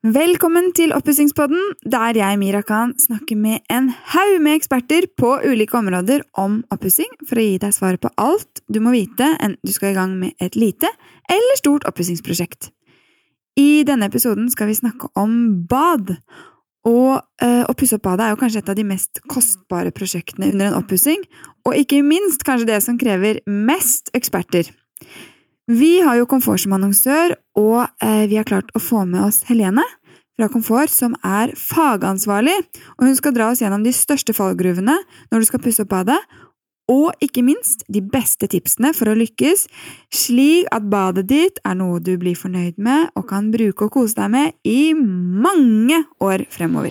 Velkommen til Oppussingspodden, der jeg, Mira Khan, snakker med en haug med eksperter på ulike områder om oppussing for å gi deg svar på alt du må vite enten du skal i gang med et lite eller stort oppussingsprosjekt. I denne episoden skal vi snakke om bad, og å pusse opp badet er jo kanskje et av de mest kostbare prosjektene under en oppussing, og ikke minst kanskje det som krever mest eksperter. Vi har jo Komfort som annonsør, og vi har klart å få med oss Helene fra Komfort, som er fagansvarlig, og hun skal dra oss gjennom de største fallgruvene når du skal pusse opp badet, og ikke minst de beste tipsene for å lykkes, slik at badet ditt er noe du blir fornøyd med og kan bruke og kose deg med i mange år fremover.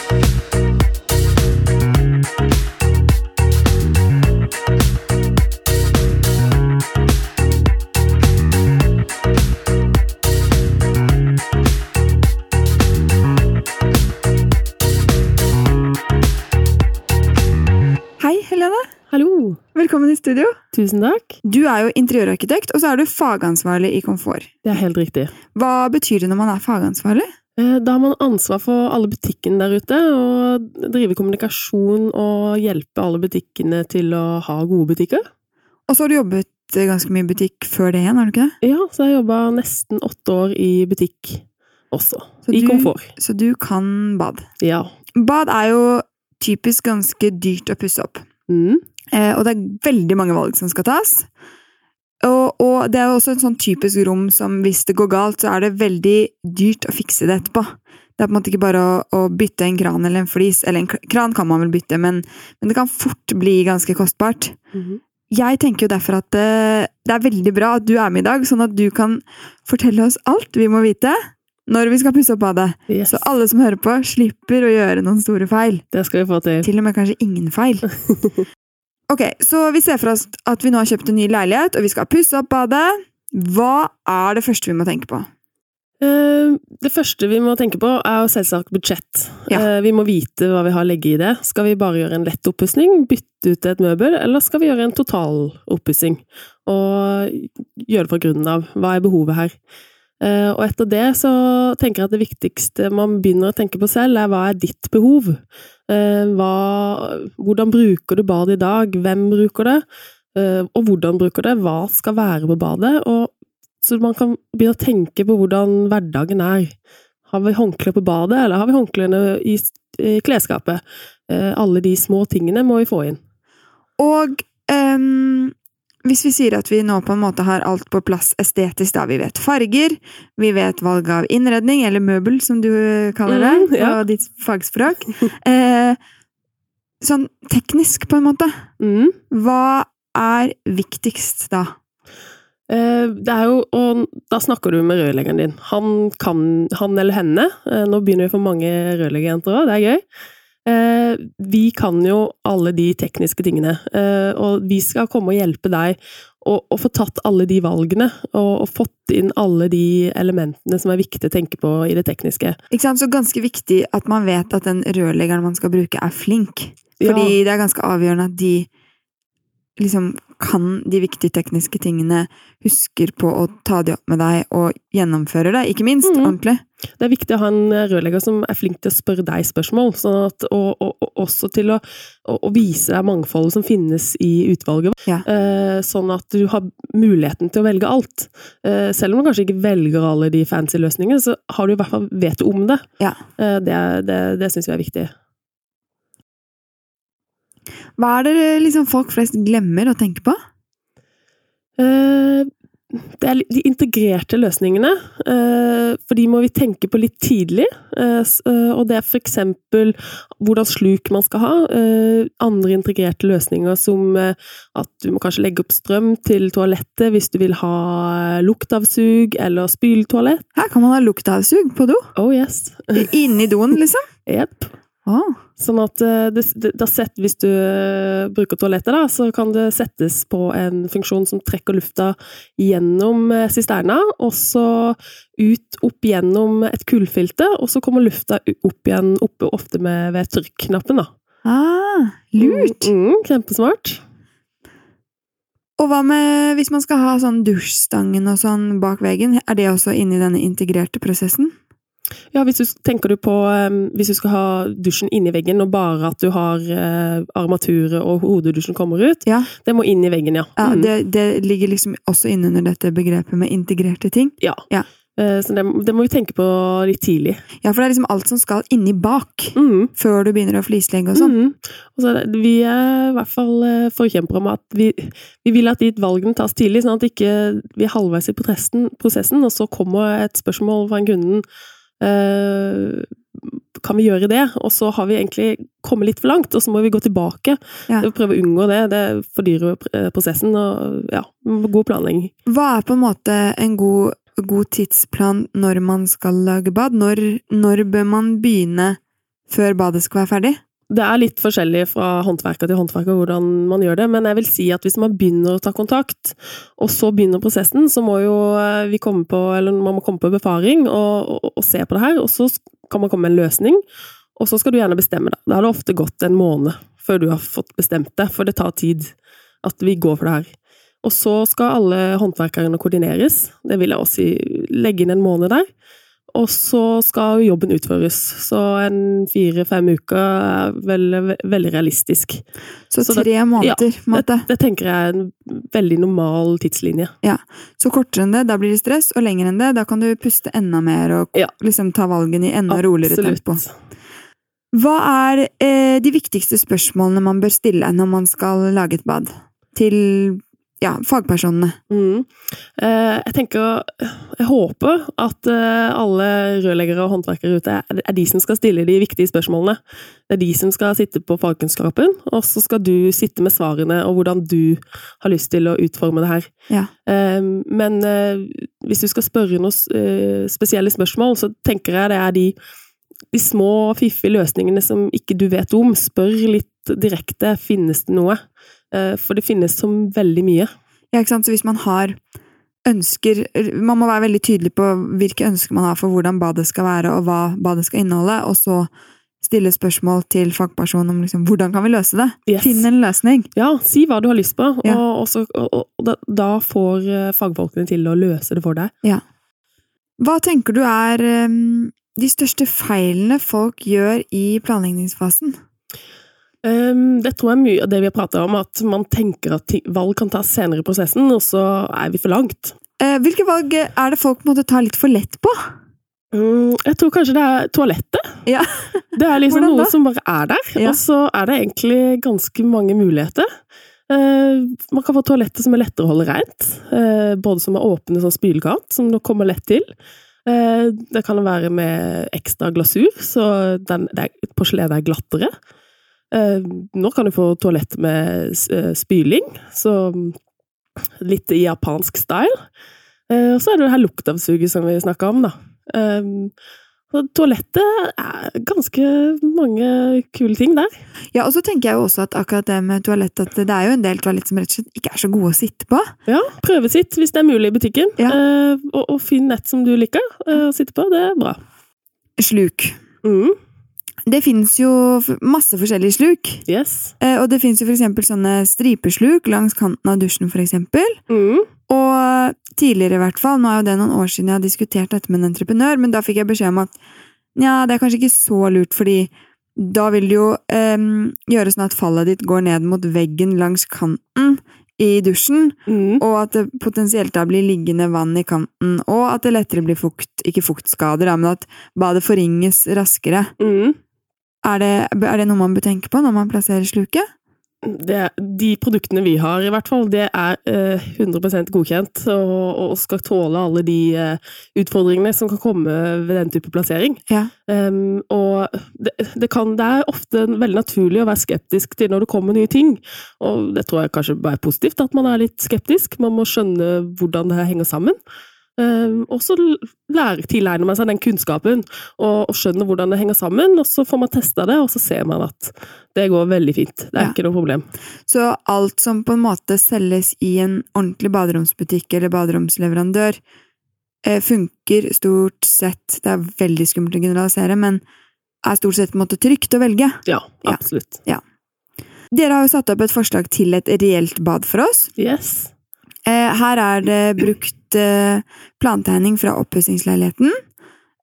Hei, Helene. Hallo. Velkommen i studio. Tusen takk. Du er jo interiørarkitekt, og så er du fagansvarlig i Komfort. Det er helt riktig. Hva betyr det når man er fagansvarlig? Da har man ansvar for alle butikkene der ute, og drive kommunikasjon og hjelpe alle butikkene til å ha gode butikker. Og så har du jobbet ganske mye i butikk før det igjen, har du ikke det? Ja, så jeg jobbet nesten 8 år i butikk også, i Komfort. Så du kan bad? Ja. Bad er jo typisk ganske dyrt å pusse opp. Og det er veldig mange valg som skal tas. Og det er jo også en sånn typisk rom som hvis det går galt, så er det veldig dyrt å fikse det etterpå. Det er på en måte ikke bare å bytte en kran eller en flis, eller en kran kan man vel bytte, men det kan fort bli ganske kostbart. Jeg tenker jo derfor at det er veldig bra at du er med i dag, sånn at du kan fortelle oss alt vi må vite når vi skal pusse opp badet. Yes. Så alle som hører på slipper å gjøre noen store feil. Det skal vi få til. Til og med kanskje ingen feil. Ok, så vi ser for oss at vi nå har kjøpt en ny leilighet, og vi skal pusse opp badet. Hva er det første vi må tenke på? Det første vi må tenke på er jo selvsagt budsjett. Ja. Vi må vite hva vi har legget i det. Skal vi bare gjøre en lett oppussing, bytte ut et møbel, eller skal vi gjøre en total oppussing? Og gjøre det fra grunnen av. Hva er behovet her? Og etter det så tenker jeg at det viktigste man begynner å tenke på selv er hva er ditt behov? Hvordan bruker du badet i dag? Hvem bruker det? Og hvordan bruker det? Hva skal være på badet? Og så man kan begynne å tenke på hvordan hverdagen er. Har vi håndkle på badet, eller har vi håndklene i klesskapet? Alle de små tingene må vi få inn. Og hvis vi sier at vi nå på en måte har alt på plass estetisk, da vi vet farger, vi vet valg av innredning, eller møbel, som du kaller det, på ditt fagspråk. Sånn teknisk, på en måte. Hva er viktigst da? Det er jo, og da snakker du med rørleggeren din. Han eller henne, nå begynner vi for mange rørleggerjenter også, det er gøy. Vi kan jo alle de tekniske tingene, og vi skal komme og hjelpe deg og få tatt alle de valgene, og fått inn alle de elementene som er viktige å tenke på i det tekniske. Ikke sant? Så ganske viktig at man vet at den rørleggeren man skal bruke er flink, fordi det er ganske avgjørende at de liksom kan de viktige tekniske tingene, husker på å ta de opp med deg og gjennomfører det, ikke minst, ordentlig. Det er viktig å ha en rørlegger som er flink til å spørre deg spørsmål, sånn at, og også til å vise deg mangfoldet som finnes i utvalget, sånn at du har muligheten til å velge alt. Selv om du kanskje ikke velger alle de fancy løsningene, så har du i hvert fall vet om det. Ja. Det synes jeg er viktig. Hva er det liksom folk flest glemmer å tenke på? Det er de integrerte løsningene, for de må vi tenke på litt tidlig, og det er for eksempel hvordan sluk man skal ha, andre integrerte løsninger som at du må kanskje legge opp strøm til toalettet hvis du vil ha luktavsug eller spyltoalett. Her kan man ha luktavsug på do? Oh yes. Inni doen liksom? Jepp. Sånn at hvis du bruker toalettet da, så kan det settes på en funksjon som trekker lufta gjennom sisterna, og så opp gjennom et kullfilter, og så kommer lufta opp igjen, oppe ofte ved trykknappen da. Lurt! Kjempesmart. Og hva med hvis man skal ha sånn dusjstangen og sånn bak veggen, er det også inne i denne integrerte prosessen? Ja, tenker du på, hvis du skal ha dusjen inn i veggen, og bare at du har armaturet og hodeddusjen kommer ut, Ja. Det må inn i veggen, ja. Ja, det ligger liksom også innunder dette begrepet med integrerte ting. Ja. Så det må vi tenke på litt tidlig. Ja, for det liksom alt som skal inni bak, før du begynner å flislegge og sånn. Og så vi i hvert fall forkjemper om at vi vil at de valgene tas tidlig, sånn at ikke vi er halvveis i prosessen, og så kommer et spørsmål fra en kunden, kan vi gjøre det? Og så har vi egentlig kommet litt for langt, og så må vi gå tilbake. Ja. Prøve å unngå det fordyrer prosessen, og ja, god planlegging. Hva er på en måte en god tidsplan når man skal lage bad? Når bør man begynne før badet skal være ferdig? Det er litt forskjellig fra håndverker til håndverker hvordan man gjør det, men jeg vil si at hvis man begynner å ta kontakt, og så begynner prosessen, så må jo vi komme på, eller man må komme på befaring og se på det her, og så kan man komme med en løsning, og så skal du gjerne bestemme det. Da har det ofte gått en måned før du har fått bestemt det, for det tar tid at vi går for det her. Og så skal alle håndverkerne koordineres, det vil jeg også si, legge inn en måned der, og så skal jobben utføres. Så 4-5 uker er veldig realistisk. Så 3 måneder, på en måte? Det tenker jeg er en veldig normal tidslinje. Ja, så kortere enn det, da blir det stress, og lenger enn det, da kan du puste enda mer og liksom ta valgen i enda roligere tempo. Hva er de viktigste spørsmålene man bør stille når man skal lage et bad? Til fagpersonene. Jeg håper at alle rørleggere og håndverkere ute er de som skal stille de viktige spørsmålene. Det er de som skal sitte på fagkunnskapen, og så skal du sitte med svarene og hvordan du har lyst til å utforme det her. Ja. Men hvis du skal spørre noen spesielle spørsmål, så tenker jeg det er de små, fiffige løsningene som ikke du vet om. Spør litt direkte, finnes det noe? For det finnes som veldig mye. Ja, ikke sant? Så hvis man har ønsker, man må være veldig tydelig på hvilke ønsker man har for hvordan badet skal være, og hva badet skal inneholde, og så stille spørsmål til fagpersonen om liksom, hvordan kan vi løse det? Yes. Finn en løsning. Ja, si hva du har lyst på, Ja. og da får fagfolkene til å løse det for deg. Ja. Hva tenker du er de største feilene folk gjør i planleggingsfasen? Det tror jeg mye av det vi har pratet om, at man tenker at valg kan tas senere i prosessen, og så er vi for langt. Hvilke valg er det folk måtte ta litt for lett på? Jeg tror kanskje det er toalettet. Ja. Det er liksom Hvordan da? noe som bare er der, Ja. og så er det egentlig ganske mange muligheter. Man kan få toaletter som er lettere å holde rent, både som er åpne som spylkant, som du kommer lett til. Det kan være med ekstra glasur, så porselenet er glattere. Nå kan du få toalett med spyling, så litt japansk style. Og så er det her luktavsuget som vi snakket om, da. Så toalettet er ganske mange kule ting der. Ja, og så tenker jeg jo også at akkurat det med toalett, at det er jo en del toalett som rett og slett ikke er så gode å sitte på. Ja, prøvesitt hvis det er mulig i butikken. Ja. Og finn nett som du liker å sitte på, det er bra. Sluk. Det finnes jo masse forskjellige sluk. Yes. Og det finnes jo for eksempel sånne stripesluk langs kanten av dusjen for eksempel. Og tidligere i hvert fall, nå er jo det noen år siden jeg har diskutert dette med en entreprenør, men da fikk jeg beskjed om at ja, det er kanskje ikke så lurt, fordi da vil det jo gjøre sånn at fallet ditt går ned mot veggen langs kanten i dusjen, og at det potensielt da blir liggende vann i kanten, og at det lettere blir ikke fuktskader, men at badet forringes raskere. Er det noe man bør tenke på når man plasserer sluket? De produktene vi har i hvert fall, det er 100% godkjent og skal tåle alle de utfordringene som kan komme ved den type plassering. Ja. Og det er ofte veldig naturlig å være skeptisk til når det kommer nye ting, og det tror jeg kanskje bare er positivt at man er litt skeptisk. Man må skjønne hvordan det her henger sammen. Og så tilegner man seg den kunnskapen og skjønner hvordan det henger sammen, og så får man testet det, og så ser man at det går veldig fint. Det er ikke noe problem. Så alt som på en måte selges i en ordentlig baderomsbutikk eller baderomsleverandør funker stort sett, det er veldig skummelt å generalisere, men er stort sett på en måte trygt å velge? Ja, absolutt. Ja. Dere har jo satt opp et forslag til et reelt bad for oss. Yes. Her er det brukt plantegning fra oppussingsleiligheten,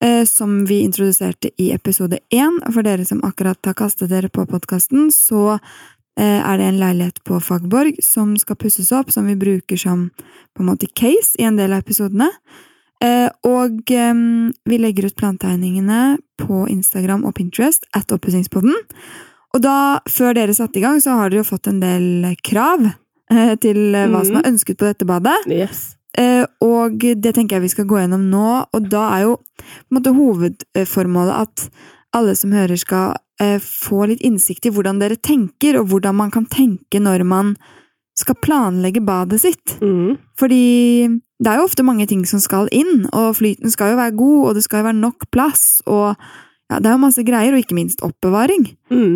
som vi introduserte i episode 1. For dere som akkurat har kastet dere på podcasten, så er det en leilighet på Fagborg som skal pusses opp, som vi bruker som på en måte case i en del av episodene. Og vi legger ut plantegningene på Instagram og Pinterest @oppussingspodden. Og da, før dere satte i gang, så har dere jo fått en del krav til hva som er ønsket på dette badet. Yes. Og det tenker jeg vi skal gå gjennom nå, og da er jo på en måte hovedformålet at alle som hører skal få litt innsikt i hvordan dere tenker, og hvordan man kan tenke når man skal planlegge badet sitt. Fordi det er jo ofte mange ting som skal inn, og flyten skal jo være god, og det skal jo være nok plass, og ja, det er jo masse greier, og ikke minst oppbevaring.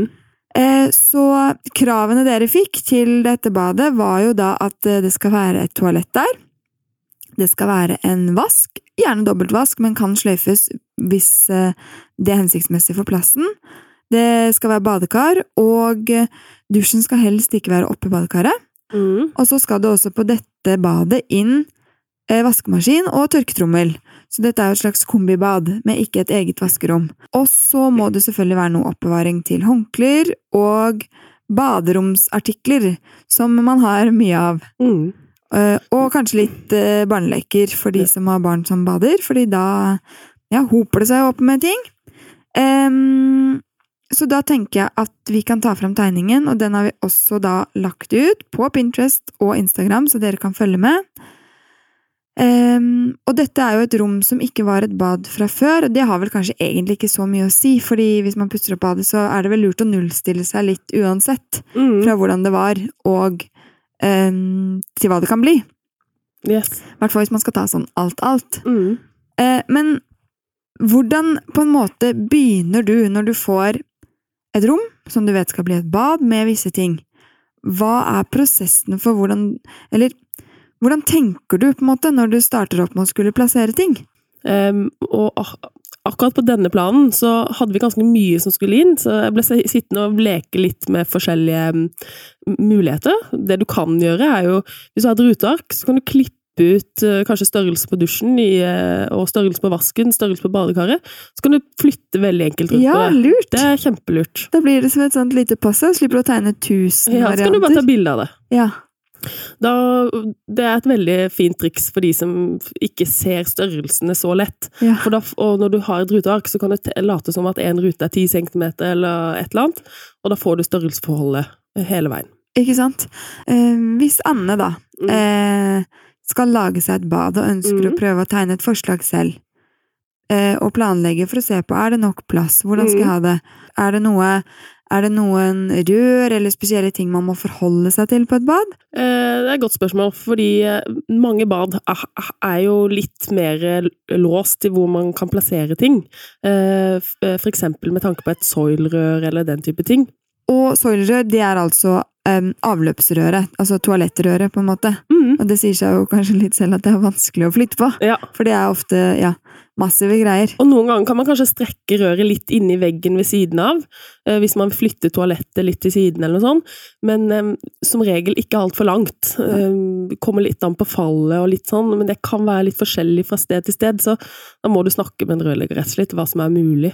Så kravene dere fikk til dette badet var jo da at det skal være et toalett der. Det skal være en vask, gjerne dobbeltvask, men kan sløyfes hvis det er hensiktsmessig for plassen. Det skal være badekar, og dusjen skal helst ikke være oppe i badekaret. Og så skal det også på dette badet inn vaskemaskin og tørketrommel. Så dette er jo et slags kombibad med ikke et eget vaskerom. Og så må det selvfølgelig være noe oppbevaring til håndklær og baderomsartikler, som man har mye av. Og kanskje litt barneleker for de som har barn som bader, fordi da hoper det seg opp med ting. Så da tenker jeg at vi kan ta frem tegningen, og den har vi også da lagt ut på Pinterest og Instagram, så dere kan følge med. Og dette er jo et rom som ikke var et bad fra før, og det har vel kanskje egentlig ikke så mye å si, fordi hvis man pusser opp badet, så er det vel lurt å nullstille seg litt uansett fra hvordan det var, og til hva det kan bli. Yes. I hvert fall hvis man skal ta sånn alt. Men hvordan på en måte begynner du når du får et rom som du vet skal bli et bad med visse ting? Hva er prosessen for hvordan tenker du på en måte når du starter opp med å skulle plassere ting? Og akkurat på denne planen så hadde vi ganske mye som skulle inn, så jeg ble sittende og leke litt med forskjellige muligheter. Det du kan gjøre er jo, hvis du har et ruteark, så kan du klippe ut kanskje størrelse på dusjen og størrelse på vasken, størrelse på badekaret, så kan du flytte veldig enkelt rundt på det. Lurt! Det er kjempelurt. Da blir det som et sånt lite passe, slipper du å tegne 1000 varianter. Så kan du bare ta bilde av det. Ja. Det er et veldig fint triks for de som ikke ser størrelsene så lett. Og når du har et ruteark, så kan du late som at en rute er 10 cm eller et eller annet, og da får du størrelsesforholdet hele veien. Ikke sant? Hvis Anne da skal lage seg et bad og ønsker å prøve å tegne et forslag selv, og planlegge for å se på, er det nok plass? Hvordan skal jeg ha det? Er det noen rør eller spesielle ting man må forholde seg til på et bad? Det er et godt spørsmål, fordi mange bad er jo litt mer låst til hvor man kan plassere ting. For eksempel med tanke på et soilrør eller den type ting. Og soilrør, det er altså avløpsrøret, altså toalettrøret på en måte. Og det sier seg jo kanskje litt selv at det er vanskelig å flytte på. For det er ofte, massive greier. Og noen ganger kan man kanskje strekke røret litt inn i veggen ved siden av, hvis man flytter toalettet litt til siden eller noe sånt, men som regel ikke alt for langt. Kommer litt an på fallet og litt sånn, men det kan være litt forskjellig fra sted til sted, så da må du snakke med en rørlegger rett og slett hva som er mulig.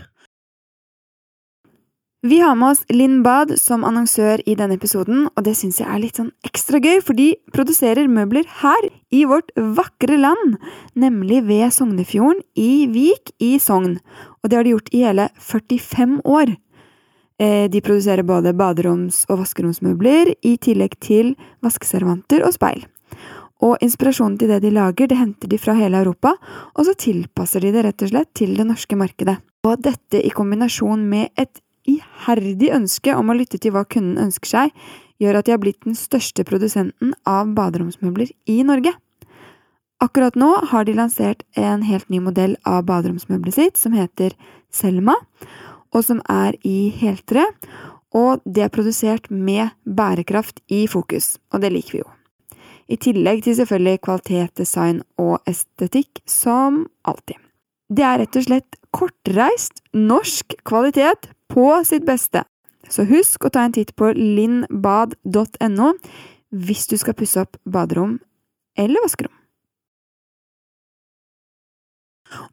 Vi har med oss Linn Bad som annonsør i denne episoden, og det synes jeg er litt sånn ekstra gøy, for de produserer møbler her i vårt vakre land, nemlig ved Sognefjorden i Vik i Sogn. Og det har de gjort i hele 45 år. De produserer både baderoms- og vaskeromsmøbler, i tillegg til vaskeservanter og speil. Og inspirasjonen til det de lager, det henter de fra hele Europa, og så tilpasser de det rett og slett til det norske markedet. Og dette i kombinasjon med et iherdig ønske om å lytte til hva kunden ønsker seg, gjør at de har blitt den største produsenten av baderomsmøbler i Norge. Akkurat nå har de lansert en helt ny modell av baderomsmøblet sitt, som heter Selma, og som er i heltre, og det er produsert med bærekraft i fokus, og det liker vi jo. I tillegg til selvfølgelig kvalitet, design og estetikk, som alltid. Det er rett og slett kortreist norsk kvalitet på sitt beste. Så husk å ta en titt på linnbad.no hvis du skal pusse opp baderom eller vaskerom.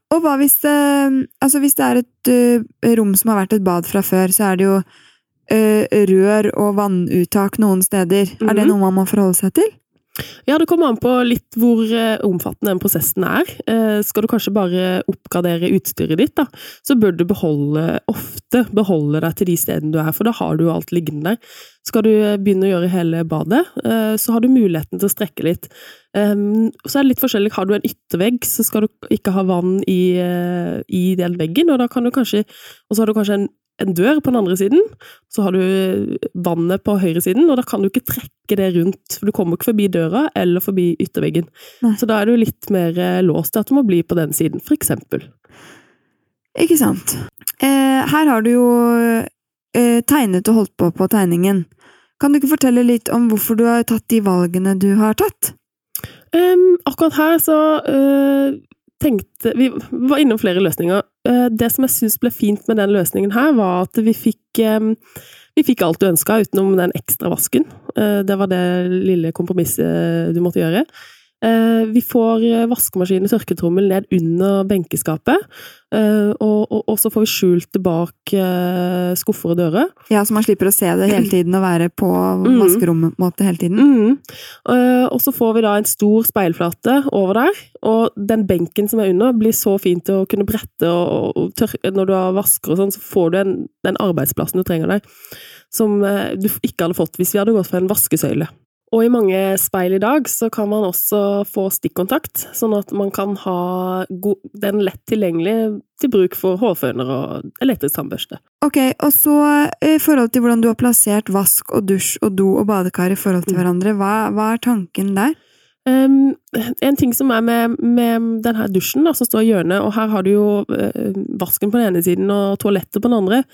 Og hva hvis det, altså hvis det er et rom som har vært et bad fra før, så er det jo rør og vannuttak noen steder. Er det noe man må forholde seg til? Ja, det kommer an på litt hvor omfattende den prosessen er. Skal du kanskje bare oppgradere utstyret ditt, da, så bør du ofte beholde deg til de stedene du er, for da har du alt liggende der. Skal du begynne å gjøre hele badet, så har du muligheten til å strekke litt. Så er det litt forskjellig. Har du en yttervegg, så skal du ikke ha vann i den veggen, og da kan du kanskje, og så har du kanskje en dør på den andre siden, så har du vannet på høyre siden, og da kan du ikke trekke det rundt, for du kommer ikke forbi døra eller forbi ytterveggen. Nei. Så da er du litt mer låst til at du må bli på den siden, for eksempel. Ikke sant. Her har du jo tegnet og holdt på tegningen. Kan du ikke fortelle litt om hvorfor du har tatt de valgene du har tatt? Akkurat her så vi var innom flere løsninger. Det som jeg synes ble fint med den løsningen her, var at vi fikk alt du ønsket utenom den ekstra vasken. Det var det lille kompromisset du måtte gjøre. Vi får vaskemaskin og tørketrommel ned under benkeskapet, og så får vi skjult det bak skuffer og dører. Ja, så man slipper å se det hele tiden og være på vaskerommet måte hele tiden. Og så får vi da en stor speilflate over der, og den benken som er under blir så fint å kunne brette og tørke. Når du har vasker og sånn, så får du den arbeidsplassen du trenger der, som du ikke hadde fått hvis vi hadde gått for en vaskesøyle. Og i mange speil i dag så kan man også få stikkontakt, sånn at man kan ha den lett tilgjengelig til bruk for hårføner og elektrisk tannbørste. Ok, og så i forhold til hvordan du har plassert vask og dusj og do og badekar i forhold til hverandre, hva er tanken der? En ting som er med denne dusjen da, som står i hjørnet, og her har du jo vasken på den ene siden og toalettet på den andre,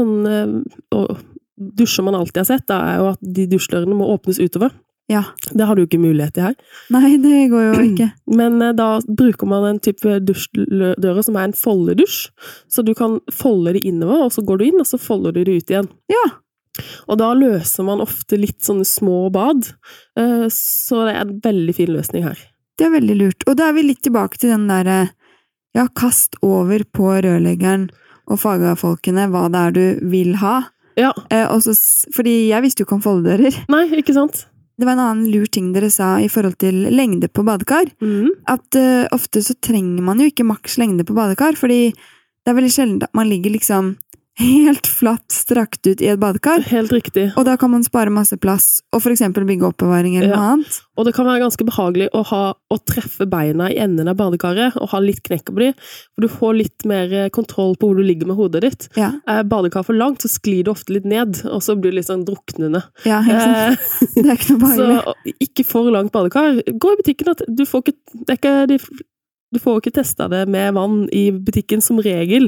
og dusjer man alltid har sett, da er jo at de dusjdørene må åpnes utover. Ja. Det har du ikke mulighet til her. Nei, det går jo ikke. Men da bruker man en type dusjdører som er en foldedusj, så du kan folde det innover, og så går du inn, og så folder du det ut igjen. Ja. Og da løser man ofte litt sånne små bad, så det er en veldig fin løsning her. Det er veldig lurt. Og da er vi litt tilbake til den der, ja, kast over på rørleggeren og fagfolkene hva det er du vil ha. Ja. Fordi jeg visste jo ikke om foldedører. Nei, ikke sant? Det var en annen lur ting dere sa i forhold til lengde på badekar. At ofte så trenger man jo ikke maks lengde på badekar, fordi det er veldig sjelden at man ligger liksom helt flatt strakt ut i et badekar. Helt riktig. Og da kan man spare masse plass, og for eksempel bygge oppbevaring eller noe annet. Og det kan være ganske behagelig å treffe beina i enden av badekaret, og ha litt knekk på de, for du får litt mer kontroll på hvor du ligger med hodet ditt. Ja. Badekar for langt, så sklir du ofte litt ned, og så blir du litt sånn druknende. Ja, helt sant. Det er ikke noe behagelig. Så ikke for langt badekar. Gå i butikken, at du får ikke... Du får ikke testet det med vann i butikken som regel.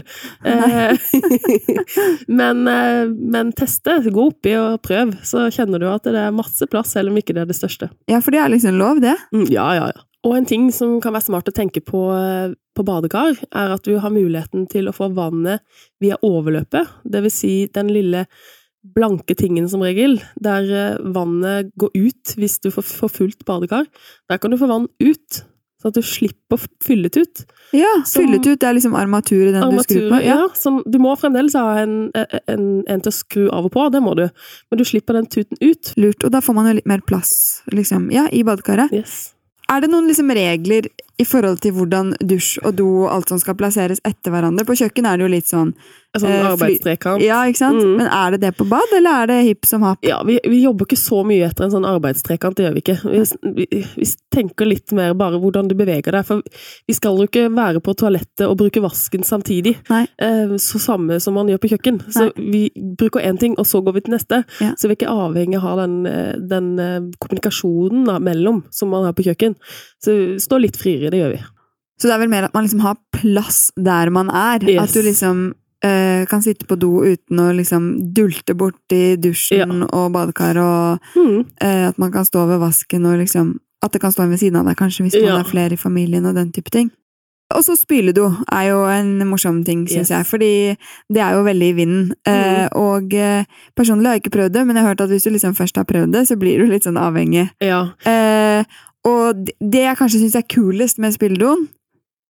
Men teste, gå oppi og prøv, så kjenner du at det er masse plass, selv om ikke det er det største. Ja, for det er liksom lov, det? Ja. Og en ting som kan være smart å tenke på badekar, er at du har muligheten til å få vannet via overløpet, det vil si den lille blanke tingen som regel, der vannet går ut hvis du får fullt badekar. Der kan du få vann ut, så at du slipper å fylle det ut. Ja, fylle det ut, det er liksom armatur i den du skrur på. Ja, du må fremdeles ha en til å skru av og på, det må du. Men du slipper den tuten ut. Lurt, og da får man jo litt mer plass, liksom, ja, i badekaret. Yes. Er det noen liksom regler i forhold til hvordan dusj og do og alt som skal plasseres etter hverandre? På kjøkken er det jo litt sånn sånn arbeidstrekant. Ja, ikke sant? Men er det på bad, eller er det hipp som happ? Ja, vi jobber ikke så mye etter en sånn arbeidstrekant, det gjør vi ikke. Vi tenker litt mer bare hvordan du beveger deg, for vi skal jo ikke være på toalettet og bruke vasken samtidig. Nei. Så samme som man gjør på kjøkken. Så vi bruker en ting, og så går vi til neste. Ja. Så vi er ikke avhengig av å ha den kommunikasjonen da, mellom som man har på kjøkken. Så stå litt friere, det gjør vi. Så det er vel mer at man liksom har plass der man er. Yes. At du liksom kan sitte på do uten å liksom dulte bort i dusjen og badekar, og at man kan stå ved vasken, og liksom, at det kan stå ved siden av deg kanskje, hvis man er flere i familien og den type ting. Og så spyledo er jo en morsom ting, synes jeg, fordi det er jo veldig i vinden. Og personlig har jeg ikke prøvd det, men jeg har hørt at hvis du liksom først har prøvd det, så blir du litt sånn avhengig. Ja. Og det jeg kanskje synes er kulest med spyledoen,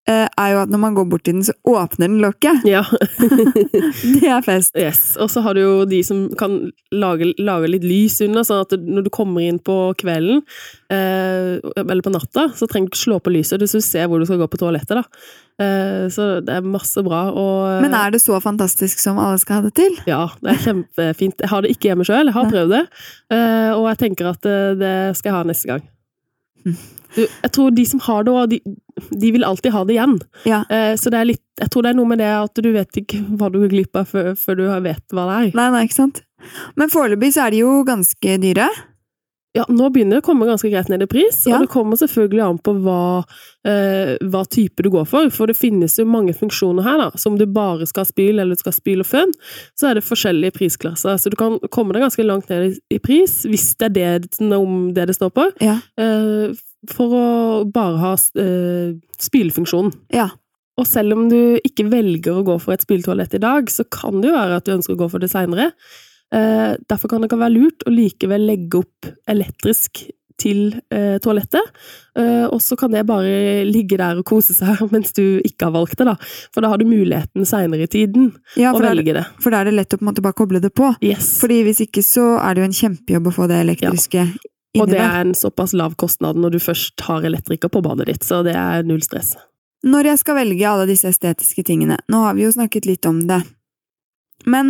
jo at når man går bort til den, så åpner den lokket. Ja. Det fest. Yes. Og så har du jo de som kan lage litt lys under, sånn at når du kommer inn på kvelden, eller på natta, så trenger du ikke slå på lyset, så du ser hvor du skal gå på toalettet da. Så det masse bra. Men det så fantastisk som alle skal ha det til? Ja, det kjempefint. Jeg har det ikke hjemme selv, jeg har prøvd det, og jeg tenker at det skal jeg ha neste gang. Jeg tror de som har det, de vil alltid ha det igjen. Ja. Så det litt, jeg tror det noe med det at du vet ikke hva du glipper før du vet hva det Nei, ikke sant? Men foreløpig så de jo ganske dyre. Ja, nå begynner det å komme ganske greit ned i pris, ja. Og det kommer selvfølgelig an på hva type du går for det finnes jo mange funksjoner her da, som du bare skal spyle, eller du skal spyle og føn, så det forskjellige prisklasser, så du kan komme deg ganske langt ned i pris, hvis det det står på, ja. For å bare ha spylefunksjonen. Ja. Og selv om du ikke velger å gå for et spyletoalett i dag, så kan det jo være at du ønsker å gå for det senere. Derfor kan det være lurt å likevel legge opp elektrisk til toalettet, og så kan det bare ligge der og kose seg mens du ikke har valgt det da, for da har du muligheten senere i tiden å velge det. For da det lett å på en måte bare koble det på, yes. Fordi hvis ikke så det jo en kjempejobb å få det elektriske inni der. Og det en såpass lav kostnad når du først har elektriker på badet ditt, så det null stress. Når jeg skal velge alle disse estetiske tingene, nå har vi jo snakket litt om det, men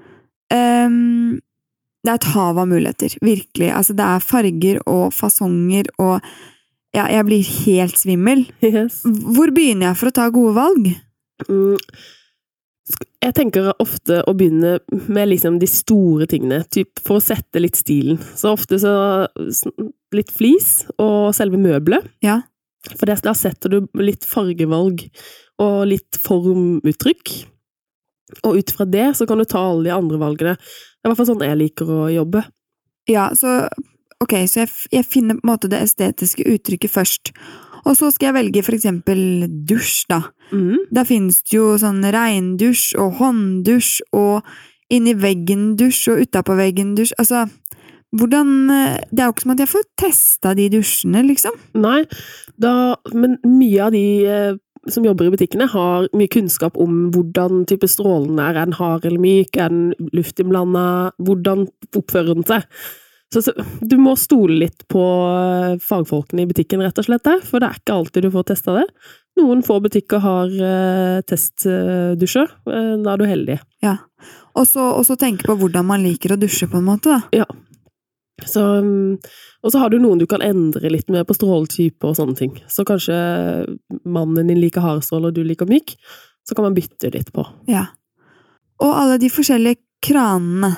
det et hav av muligheter, virkelig. Altså, det farger og fasonger, og ja, jeg blir helt svimmel. Yes. Hvor begynner jeg for å ta gode valg? Jeg tenker ofte å begynne med liksom de store tingene, typ for å sette litt stilen. Så ofte så litt flis og selve møbelet. Ja. For da setter du litt fargevalg og litt formuttrykk. Og ut fra det så kan du ta alle de andre valgene. Det I hvert fall sånn jeg liker å jobbe. Ja, så jeg finner på en måte det estetiske uttrykket først. Og så skal jeg velge for eksempel dusj da. Der finnes det jo sånn regndusj og hånddusj og inni veggen dusj og utenpå veggen dusj. Altså, hvordan, det jo ikke som at jeg får testet de dusjene, liksom. Nei, men mye av de som jobber I butikkene har mye kunnskap om hvordan type strålene en hard eller myk, en luftinnblandet, hvordan oppfører den seg. Så du må stole litt på fagfolkene I butikken rett og slett der, for det ikke alltid du får testet det. Noen få butikker har testdusjer, da du heldig. Ja, og så tenke på hvordan man liker å dusje på en måte da. Ja. Så, og så har du noen du kan endre litt med på stråletype og sånne ting. Så kanskje mannen din liker hardstråle og du liker myk, så kan man bytte litt på. Ja. Og alle de forskjellige kranene.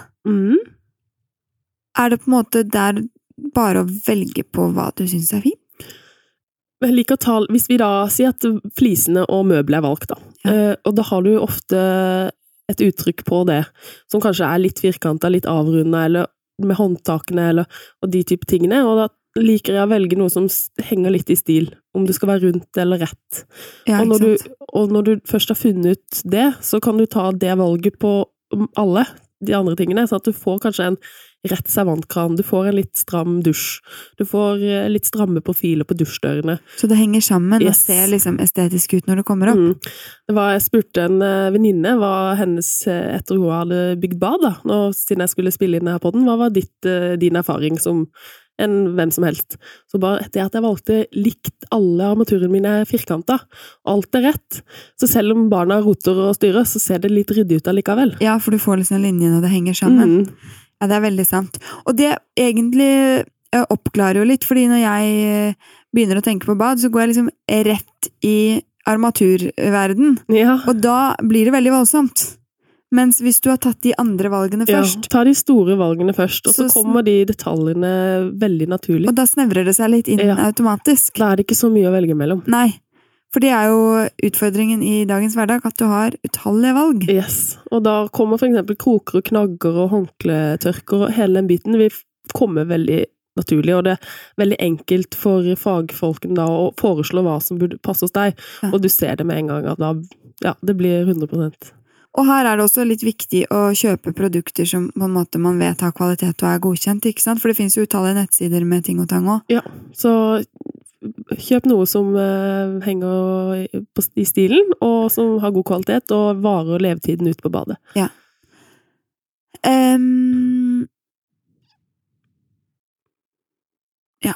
Det på en måte der bare å velge på hva du synes fint? Jeg liker å ta, hvis vi da sier at flisene og møbler valgt da, ja. Og da har du ofte et uttrykk på det, som kanskje litt firkantet, litt avrundet, eller med håndtakene, og de type tingene, og da liker jeg å velge noe som henger litt I stil, om det skal være rundt eller rett. Ja, og når du først har funnet ut det, så kan du ta det valget på alle de andre tingene, så at du får kanskje en rett servantkran, du får en litt stram dusj, du får litt stramme profiler på dusjdørene. Så det henger sammen og ser liksom estetisk ut når det kommer opp? Jeg spurte en venninne hva hennes, etter hun hadde bygd bad da, siden jeg skulle spille inn her på den, hva var din erfaring som en hvem som helst? Så bare det at jeg valgte likt alle armaturene mine firkantet, alt rett, så selv om barna roter og styrer, så ser det litt ryddig ut allikevel. Ja, for du får liksom linjen og det henger sammen. Ja, det veldig sant. Og det egentlig oppklarer jo litt, fordi når jeg begynner å tenke på bad, så går jeg liksom rett I armaturverden. Ja. Og da blir det veldig voldsomt. Mens hvis du har tatt de andre valgene først... Ja, ta de store valgene først, og så kommer de detaljene veldig naturlig. Og da snevrer det seg litt inn automatisk. Da det ikke så mye å velge mellom. Nei. For det jo utfordringen I dagens hverdag, at du har utallige valg. Yes, og da kommer for eksempel kroker og knagger og håndkletørker og hele den biten vil komme veldig naturlig, og det veldig enkelt for fagfolken da å foreslå hva som burde passe hos deg, og du ser det med en gang at da, det blir 100%. Og her det også litt viktig å kjøpe produkter som på en måte man vet har kvalitet og godkjent, ikke sant? For det finnes jo utallige nettsider med ting og tang også. Ja, så kjøp noe som henger i stilen, og som har god kvalitet, og varer levetiden ut på badet. Ja. Ja.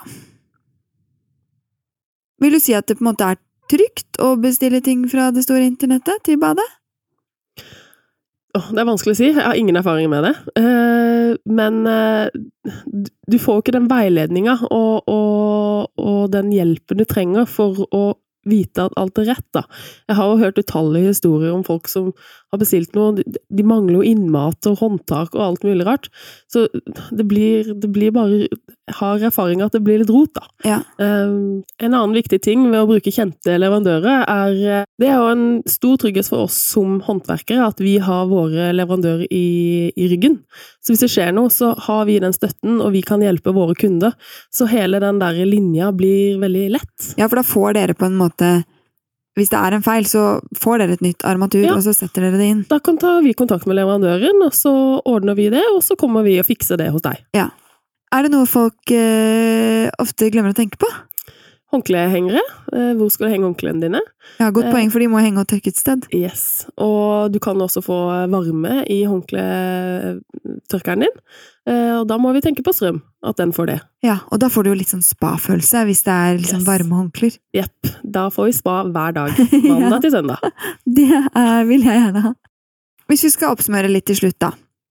Vil du si at det på en måte er trygt å bestille ting fra det store internettet til badet? Det er vanskelig å si. Jeg har ingen erfaring med det. Men du får ikke den veiledningen og den hjelpen du trenger for å vite at alt er rett, da. Jeg har jo hørt utallige historier om folk som har bestilt noe, de mangler jo innmat og håndtak og alt mulig rart. Så det blir bare, jeg har erfaring at det blir litt rot, da. Ja. En annen viktig ting ved å bruke kjente leverandører det er jo en stor trygghet for oss som håndverkere at vi har våre leverandører i ryggen. Så hvis det skjer noe, så har vi den støtten, og vi kan hjelpe våre kunder. Så hele den der linja blir veldig lett. Ja, for da får dere på en måte, hvis det er en feil, så får dere et nytt armatur, og så setter dere det inn. Da kan ta vi kontakt med leverandøren, og så ordner vi det, og så kommer vi og fikser det hos deg. Ja. Er det noe folk ofte glemmer å tenke på? Håndklehengere. Hvor skal du henge håndklene dine? Ja, godt poeng, for de må henge og tørke et sted. Yes. Og du kan også få varme i håndkletørkeren din. Og da må vi tenke på strøm, at den får det. Ja, og da får du jo litt sånn spa-følelse, hvis det er liksom varme håndklær. Jepp. Da får vi spa hver dag. Mandag til søndag. Det vil jeg gjerne ha. Hvis vi skal oppsummere litt til slutt, da.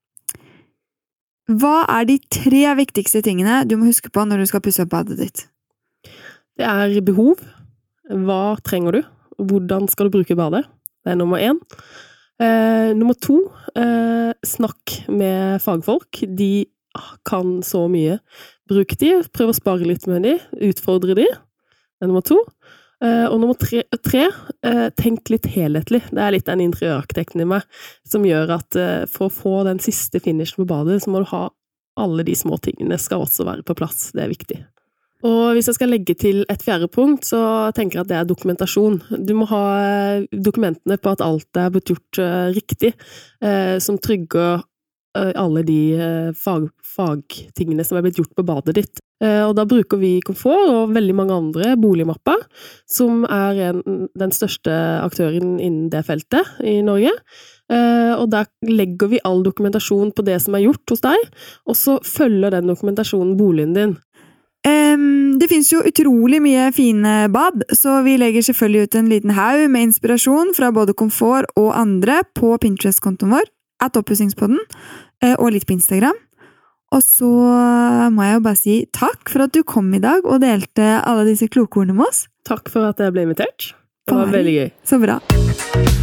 Hva er de 3 viktigste tingene du må huske på når du skal pusse opp badet ditt? Det er behov. Hva trenger du? Hvordan skal du bruke badet? Det er nummer 1. Nummer 2, snakk med fagfolk. De kan så mye. Bruk de, prøv å spare litt med de, utfordre de. Det er nummer 2. Og nummer 3, tenk litt helhetlig. Det er litt den interiørarkitekten i meg som gjør at for å få den siste finishen på badet, så må du ha alle de små tingene skal også være på plass. Det er viktig. Og hvis jeg skal legge til et 4. punkt, så tenker jeg at det er dokumentasjon. Du må ha dokumentene på at alt er blitt gjort riktig, som trygger alle de fagtingene som er blitt gjort på badet ditt. Og da bruker vi Komfort og veldig mange andre boligmapper, som er den største aktøren innen det feltet i Norge. Og der legger vi all dokumentasjon på det som er gjort hos deg, og så følger den dokumentasjonen boligen din. Det finnes jo utrolig mye fine bad, så vi legger selvfølgelig ut en liten haug med inspirasjon fra både Komfort og andre på Pinterest-kontoen vår, @oppussingspodden, og litt på Instagram. Og så må jeg jo bare si takk for at du kom i dag og delte alle disse kloke ordene med oss. Takk for at jeg ble invitert. Det var veldig gøy. Så bra.